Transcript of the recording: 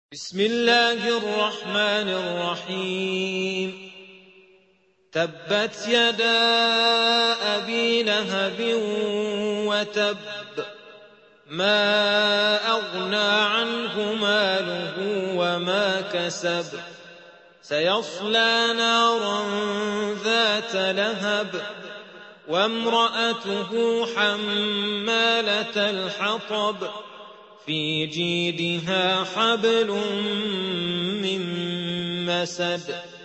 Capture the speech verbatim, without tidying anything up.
بسم الله الرحمن الرحيم تبت يدا أبي لهب وتب ما أغنى عنه ماله وما كسب سيصلى نارا ذات لهب وامرأته حمالة الحطب في جيدها حبل من مسد